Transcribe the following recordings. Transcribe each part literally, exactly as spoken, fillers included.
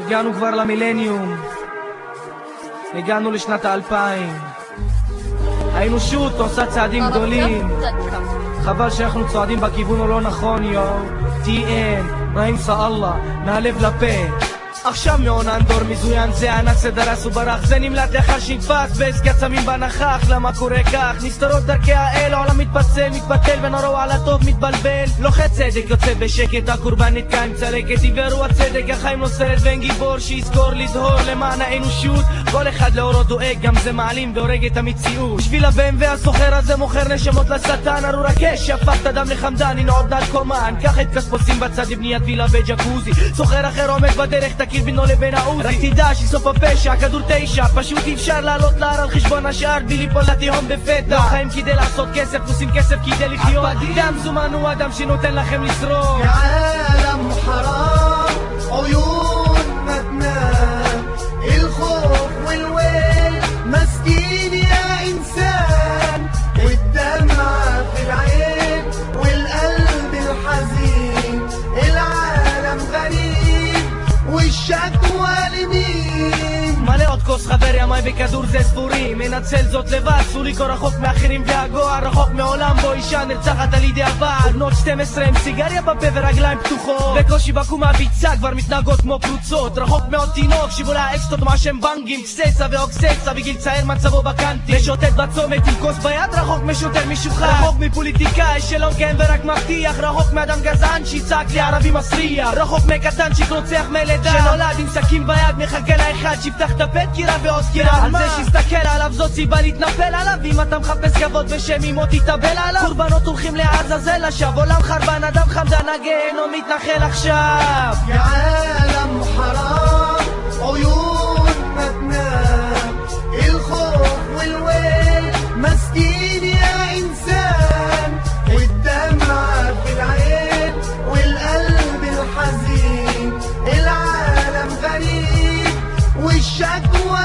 הגענו כבר למילניום, הגענו לשנת האלפיים. האנושות עושה צעדים גדולים, חבל שאנחנו צועדים בכיוון הלא נכון. יו טי אן, רעים סאללה, מהלב לפה. עכשיו מעונן דור מזוין, זה ענק שדרס וברח, זה נמלט לאחר שנתפס בעסקת סמים בנחך. למה קורה כך? נסתרות דרכי האל, העולם מתפצל, מתבטל בין הרוע לטוב מתבלבל. לוחץ צדק יוצא בשקט, הקורבן נתקע עם צלקת, עיוור הצדק, החיים לא סרט ואין גיבור שיזכור לדהור למען האנושות. כל אחד לאורו דואג, גם זה מעלים והורג את המציאות. בשביל הבן והסוחר הזה מוכר נשמות לשטן, ארור הקש שהפך את הדם לחמדן, הנה עוד נרקומן. קח את כספוסים בצד בניית וילה וג'קוזי, סוחר אחר עומד בדרך, תכיר בינו לבין העוזי. רק תדע שסוף הפשע, כדור תשע, פשוט אי אפשר לעלות להר על חשבון השאר בלי ליפול לתהום בפתע. לא חיים כדי לעשות כסף, עושים כסף כדי לחיות. דם זומן הוא אדם שנותן לכם לשרוד. عالم حرام عيون ما تنام الخوف والويل مسكين يا إنسان والدمعة في العين والقلب الحزين العالم غريب والشكوى لمين. מלא עוד כוס חבר ימי בכדור זה ספורים, מנצל זאת לבד, סורי כה רחוק מאחרים והגוער, רחוק מעולם בו אישה נרצחת על ידי הבעל. בנות שתים עשרה עם סיגריה בפה ורגליים פתוחות, בקושי בקום מהביצה כבר מתנהגות כמו קבוצות. רחוק מאוד תינוק שיבולה האקסטות מעשם בנגים, קססה ואוקססה בגיל צעיר מצבו בקנטי, משוטט בצומת עם כוס ביד, רחוק משוטר משוחרר. רחוק מפוליטיקאי שלא כן ורק מבטיח, רחוק מאדם גזען שיצעק לי ערבי מסריח, רחוק מקטן שרוצח מלידה, שנולד עם סכין ביד מחכה לאחד שיפתח את הפה קירה ועוד קירה. על זה שיסתכל עליו זאת סיבה להתנפל עליו, אם אתה מחפש כבוד ושם עמו תתאבל עליו. קורבנות הולכים לעזאזל לשווא, עולם חרבן אדם חמדן הגיהנום מתנחל עכשיו. يا عالم حرام عيون ما تنام الخوف والويل مسكين يا إنسان والدمعة في العين والقلب الحزين العالم غريب والشكوى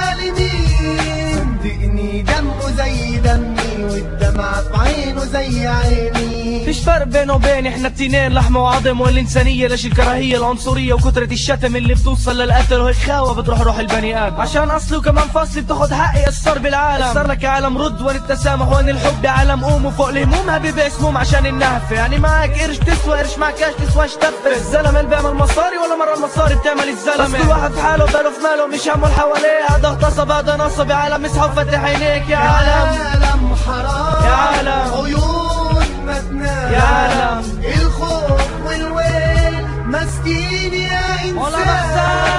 لمين. دقني دمه زي دمي والدمعة في عينه زي عيني. فيش فرق بينه وبين احنا التنين، لحمة وعظم والإنسانية، ليش الكراهية العنصرية وكترة الشتم اللي بتوصل للقتل وهيك خاوة بتروح روح البني آدم. عشان أصله كمان فصل بتاخد حقي الصار بالعالم. صار لك عالم رد وين التسامح وين الحب، عالم قوم وفوق الهموم هبيب اسمهم عشان النهفة. يعني معك قرش تسوى قرش معك كاش تسوى اشتفة. الزلمة اللي بيعمل مصاري ولا مرة المصاري بتعمل الزلمة. بس كل واحد في حاله باله في ماله مش همه الحواليه، هذا اغتصب هذا نصب، يا عالم اصحى وفتح عينيك. يا عالم عالم حرام يا عالم عيون ما تنام يا عالم الخوف والويل مسكين يا إنسان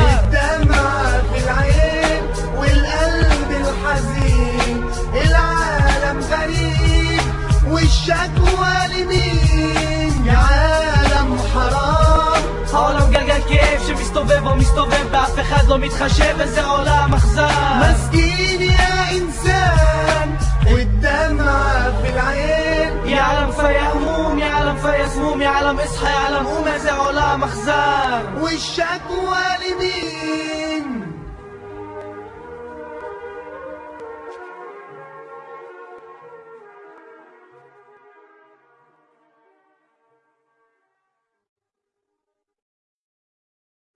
الدمعة في العين والقلب الحزين العالم غريب والشكوى لمين. يا عالم حرام העולם גלגל כאב שמסתובב או מסתובב באף אחד לא מתחשב, וזה עולם אכזר. مسكين يا إنسان والدمعة في العين يا عالم فيا هموم يا عالم فيا سموم يا عالم اصحى يا عالم قوم، זה עולם אכזר والشكوى لمين.